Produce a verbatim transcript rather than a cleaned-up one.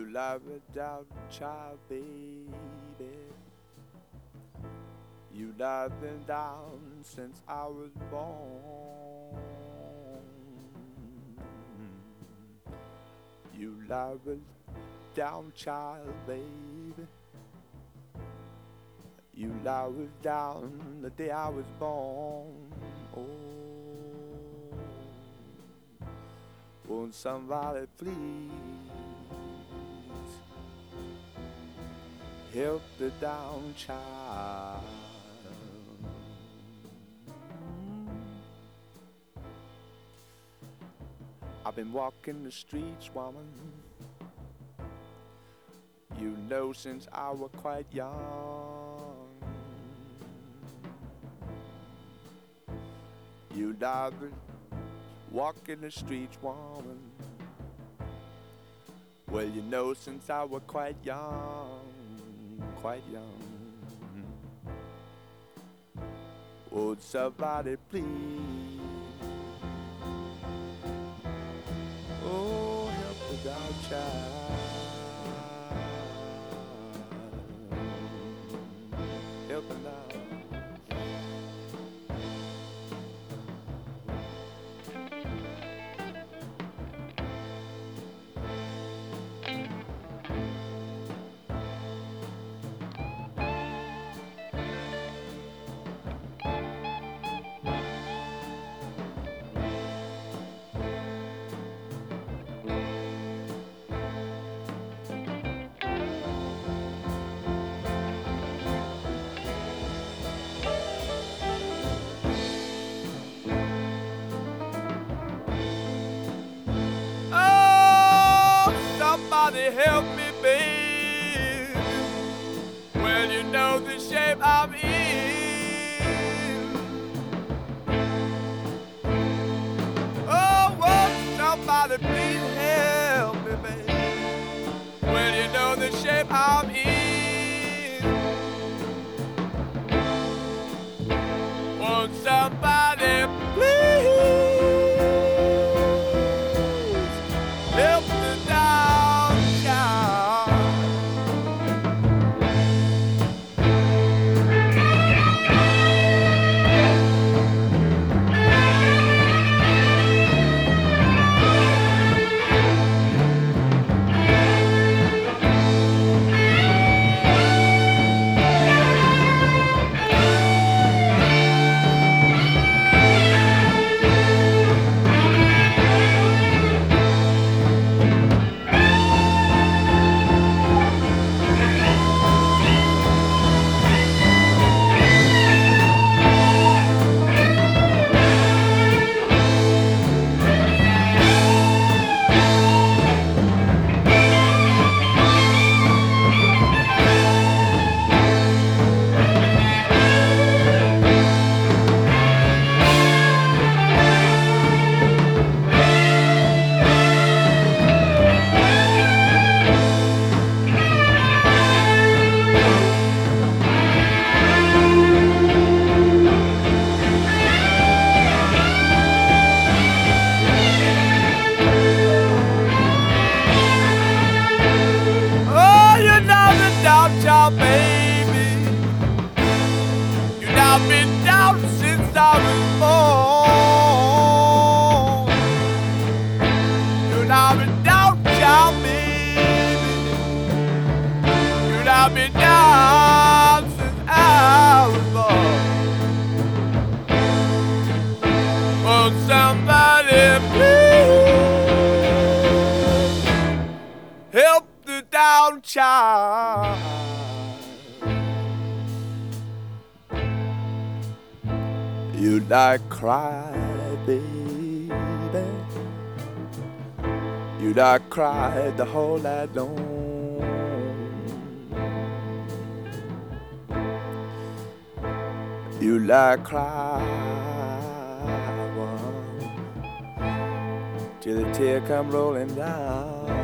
love without child, baby. You love been down since I was born. You love it down, child, baby. You love it down the day I was born. Oh, won't somebody please help the down child? I've been walking the streets, woman, you know, since I was quite young. You love it, walking the streets, woman, well, you know, since I was quite young, quite young. Would somebody please, oh, help the down child, help him now. Somebody help me, babe. Well, you know the shape I'm in. Oh, won't somebody please help me, babe? Well, you know the shape I'm in. Won't somebody please help the down child? Child, baby, you know I've been down since I was born. You know I've been down, child, baby. You know I've been down since I was born. Won't somebody please help the down child? You like cry, baby. You like cry the whole night long. You like cry one, till the tear come rolling down.